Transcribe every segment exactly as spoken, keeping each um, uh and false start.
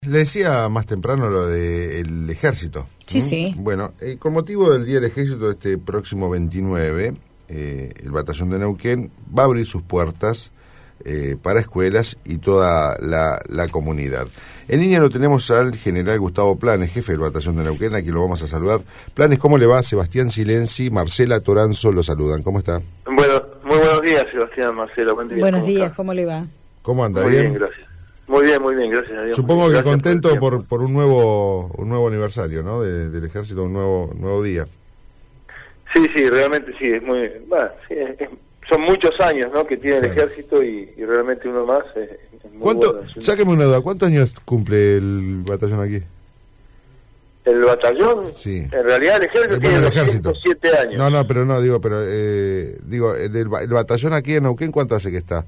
Le decía más temprano lo del ejército. Sí, ¿Mm? sí. Bueno, eh, con motivo del Día del Ejército de este próximo veintinueve, eh, el Batallón de Neuquén va a abrir sus puertas eh, para escuelas y toda la, la comunidad. En línea lo tenemos al general Gustavo Planes, jefe del Batallón de Neuquén, a quien lo vamos a saludar. Planes, ¿cómo le va? Sebastián Silenzi, Marcela Toranzo lo saludan. ¿Cómo está? Bueno, muy buenos días, Sebastián, Marcelo. Buen día. Buenos ¿Cómo días, está? ¿cómo le va? ¿Cómo anda? Muy ¿Bien? bien, gracias. Muy bien, muy bien, gracias a Dios. Supongo que Gracias contento por, por, por un nuevo un nuevo aniversario, ¿no? De, del ejército, un nuevo nuevo día. Sí, sí, realmente sí, es muy... Bueno, sí, es- es- son muchos años, ¿no?, que tiene el Claro. ejército y, y realmente uno más es, es muy ¿Cuánto? bueno. Es un- Sáqueme una duda, ¿cuántos años cumple el batallón aquí? El batallón, Sí. en realidad el ejército Eh, tiene bueno, el ejército. doscientos siete años. No, no, pero no, digo, pero eh, digo, el, el ba- el batallón aquí en Neuquén, ¿cuánto hace que está?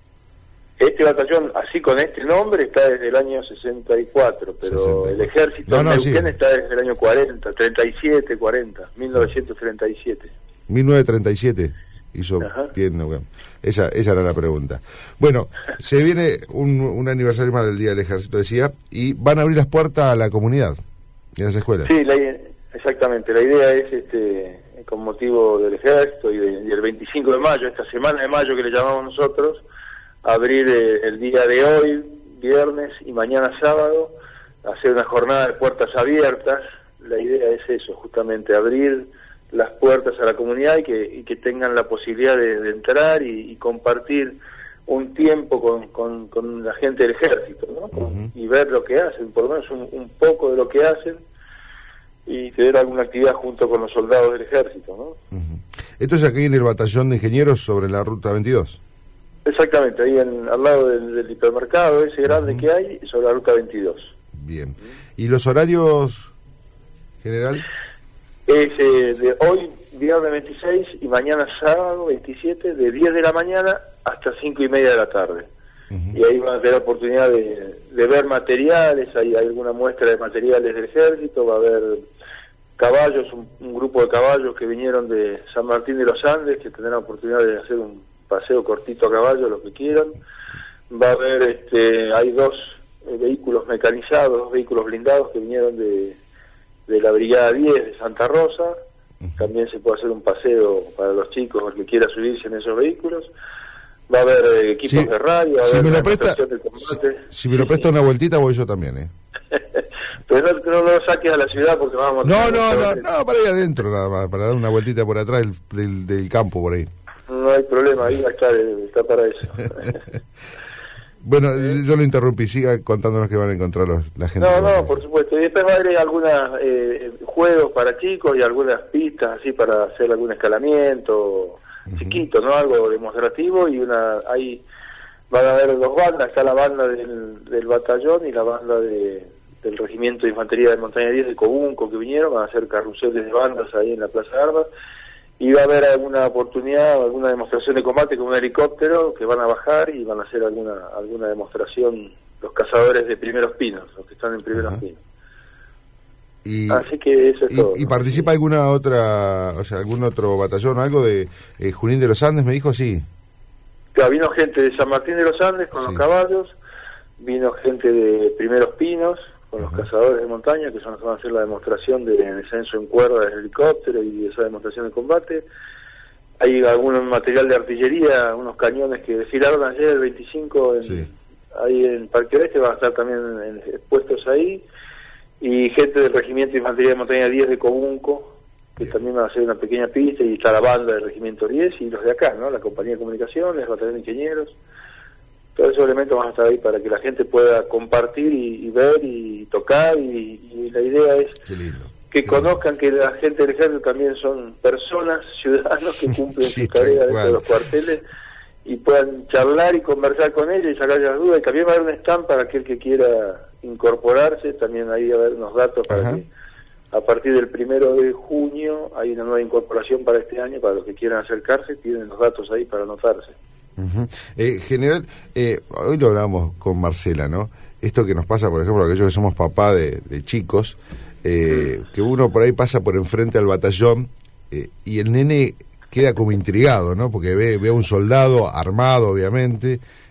Este batallón, así con este nombre, está desde el año sesenta y cuatro, pero sesenta y cuatro. el ejército No, de no, Neuquén sí. está desde el año cuarenta, treinta y siete, cuarenta, mil novecientos treinta y siete. mil novecientos treinta y siete hizo Ajá. pie en Neuquén. Esa, esa era la pregunta. Bueno, se viene un, un aniversario más del Día del Ejército, decía, y van a abrir las puertas a la comunidad y a las escuelas. Sí, la i- exactamente. La idea es, este, con motivo del ejército y, de- y el veinticinco de mayo, esta semana de mayo que le llamamos nosotros, abrir eh, el día de hoy, viernes, y mañana sábado, hacer una jornada de puertas abiertas. La idea es eso, justamente abrir las puertas a la comunidad y que, y que tengan la posibilidad de, de entrar y, y compartir un tiempo con, con, con la gente del ejército, ¿no? Con- Ujú. y ver lo que hacen, por lo menos un, un poco de lo que hacen, y tener alguna actividad junto con los soldados del ejército, ¿no? Ujú. Esto es aquí en el batallón de ingenieros sobre la ruta veintidós. Exactamente, ahí en, al lado del, del hipermercado ese grande Ujú. que hay, sobre la ruta veintidós. Bien. ¿Y los horarios, general? Es eh, de hoy, viernes veintiséis, y mañana sábado veintisiete, de diez de la mañana hasta cinco y media de la tarde. Ujú. Y ahí van a tener oportunidad de, de ver materiales, hay alguna muestra de materiales del ejército, va a haber caballos, un, un grupo de caballos que vinieron de San Martín de los Andes, que tendrán oportunidad de hacer un paseo cortito a caballo, lo que quieran. Va a haber, este, hay dos eh, vehículos mecanizados, dos vehículos blindados que vinieron de, de la Brigada diez de Santa Rosa. Ujú. También se puede hacer un paseo para los chicos, el que quiera subirse en esos vehículos. Va a haber eh, equipos Sí, de radio, va a si haber me lo una presta, demostración del combate. si, si me lo presta una vueltita voy yo también, ¿eh? Pero no, no lo saques a la ciudad porque vamos a... No, tener no, no, mucha- no, para ir adentro nada más, para dar una vueltita por atrás del, del, del campo por ahí. No hay problema, ahí va a estar, eh, está para eso. Bueno, yo lo interrumpí, siga contándonos que van a encontrar los, la gente. No, que va a no, hacer. por supuesto. Y después va a haber algunos eh, juegos para chicos y algunas pistas así para hacer algún escalamiento Ujú. chiquito, ¿no? Algo demostrativo. Y una ahí van a haber dos bandas. Está la banda del, del batallón y la banda de, del Regimiento de Infantería de Montaña diez de Cobunco que vinieron. Van a hacer carruseles de bandas ahí en la Plaza de Armas. Y va a haber alguna oportunidad, alguna demostración de combate con un helicóptero que van a bajar y van a hacer alguna alguna demostración los cazadores de Primeros Pinos, los que están en Primeros Ajá. Pinos. Y, Así que eso es y, todo. y ¿no? participa alguna otra, o sea, algún otro batallón, algo de eh, Junín de los Andes, me dijo, sí. Claro, vino gente de San Martín de los Andes con Sí. los caballos, vino gente de Primeros Pinos con los Ajá. cazadores de montaña, que son los que van a hacer la demostración de descenso en cuerda del helicóptero y esa demostración de combate. Hay algún material de artillería, unos cañones que desfilaron ayer el veinticinco en, Sí. ahí en Parque Oeste, van a estar también en- expuestos ahí. Y gente del Regimiento de Infantería de Montaña diez de Cobunco, que Bien. también van a hacer una pequeña pista, y está la banda del Regimiento diez y los de acá, ¿no? La Compañía de Comunicaciones, el Batallón de Ingenieros. Todos esos elementos van a estar ahí para que la gente pueda compartir y, y ver y tocar, y, y la idea es Qué lindo. que Qué conozcan que la gente del ejército también son personas, ciudadanos que cumplen Sí, sus tareas tal dentro cual. de los cuarteles y puedan charlar y conversar con ellos y sacar las dudas. Y también va a haber un stand para aquel que quiera incorporarse, también ahí va a haber unos datos para Ajá. que a partir del primero de junio hay una nueva incorporación para este año, para los que quieran acercarse, tienen los datos ahí para anotarse. Ujú. Eh, general, eh, hoy lo hablamos con Marcela, ¿no? Esto que nos pasa, por ejemplo, aquellos que somos papá de, de chicos, eh, que uno por ahí pasa por enfrente al batallón eh, y el nene queda como intrigado, ¿no? Porque ve, ve a un soldado armado, obviamente,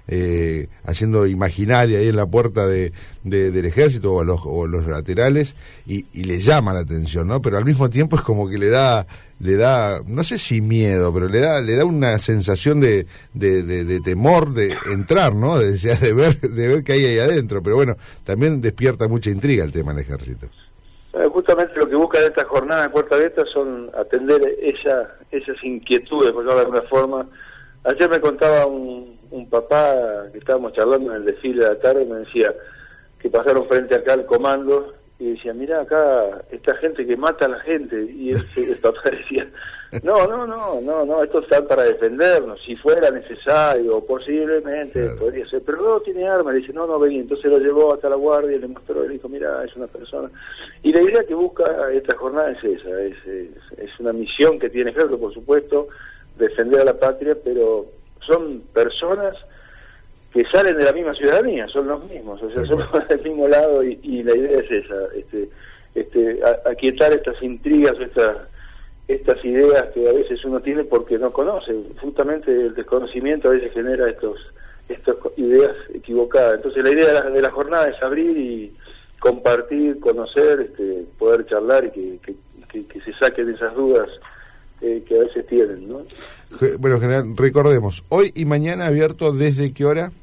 eh, haciendo imaginaria ahí en la puerta de, de del ejército o a los, o los laterales, y, y le llama la atención, ¿no? Pero al mismo tiempo es como que le da, le da, no sé si miedo, pero le da, le da una sensación de, de, de, de temor de entrar, ¿no? De, de ver, de ver qué hay ahí adentro. Pero bueno, también despierta mucha intriga el tema del ejército. Justamente lo que busca esta jornada de Puerta Abierta son atender esa, esas inquietudes, por llamarlo de alguna forma. Ayer me contaba un, un papá que estábamos charlando en el desfile de la tarde, me decía que pasaron frente acá al comando y decía, mirá, acá esta gente que mata a la gente, y el, el papá decía, no, no, no, no, no, esto está para defendernos, si fuera necesario, o posiblemente, claro, podría ser, pero no tiene arma. Le dice, no, no, vení. Entonces lo llevó hasta la guardia, le mostró, y le dijo, mirá, es una persona. Y la idea que busca esta jornada es esa, es, es, es una misión que tiene Ejército, por supuesto, defender a la patria, pero son personas que salen de la misma ciudadanía, son los mismos, o sea, son del mismo lado, y, y la idea es esa, este, este, a, aquietar estas intrigas, estas estas ideas que a veces uno tiene porque no conoce. Justamente el desconocimiento a veces genera estos estas ideas equivocadas. Entonces la idea de la, de la jornada es abrir y compartir, conocer, este, poder charlar y que, que, que, que se saquen esas dudas eh, que a veces tienen, ¿no? Bueno, general, recordemos, hoy y mañana abierto, ¿desde qué hora?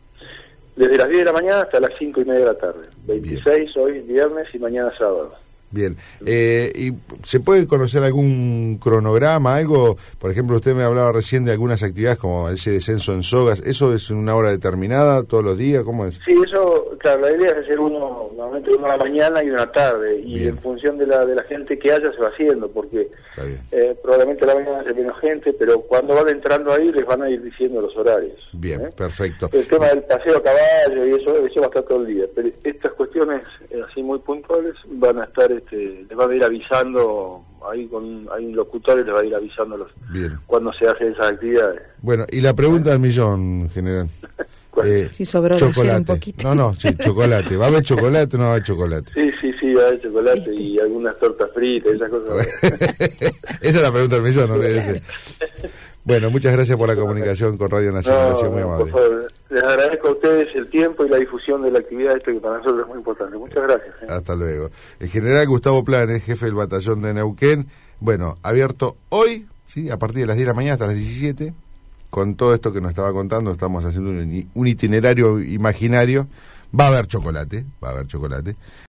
Desde las diez de la mañana hasta las cinco y media de la tarde. veintiséis Bien. Hoy viernes y mañana sábado. Bien, eh, ¿y se puede conocer algún cronograma, algo? Por ejemplo, usted me hablaba recién de algunas actividades como ese descenso en sogas. ¿Eso es una hora determinada, todos los días? ¿Cómo es? Sí, eso, claro, la idea es hacer uno, normalmente uno a la mañana y una tarde, y bien, en función de la de la gente que haya se va haciendo, porque eh, probablemente a la mañana haya menos gente, pero cuando van entrando ahí les van a ir diciendo los horarios. Bien, ¿eh? Perfecto. El tema del paseo a caballo y eso, eso va a estar todo el día, pero estas cuestiones eh, así muy puntuales van a estar, este, les van a ir avisando, ahí con hay un locutor y les va a ir avisando los, cuando se hacen esas actividades. Bueno, y la pregunta del millón, general. Eh, si sobró chocolate. Un poquito. No, no, sí, chocolate. ¿Va a haber chocolate o no va a haber chocolate? Sí, sí, sí, va a haber chocolate ¿Viste? Y algunas tortas fritas, esas cosas. Esa es la pregunta del millón, ¿no? Bueno, muchas gracias por la comunicación con Radio Nacional, no, ha sido muy amable. Por favor, les agradezco a ustedes el tiempo y la difusión de la actividad, esto que para nosotros es muy importante. Muchas gracias. ¿eh? Hasta luego. El general Gustavo Planes, jefe del batallón de Neuquén, bueno, abierto hoy, sí, a partir de las diez de la mañana hasta las diecisiete, con todo esto que nos estaba contando, estamos haciendo un, un itinerario imaginario. Va a haber chocolate, va a haber chocolate.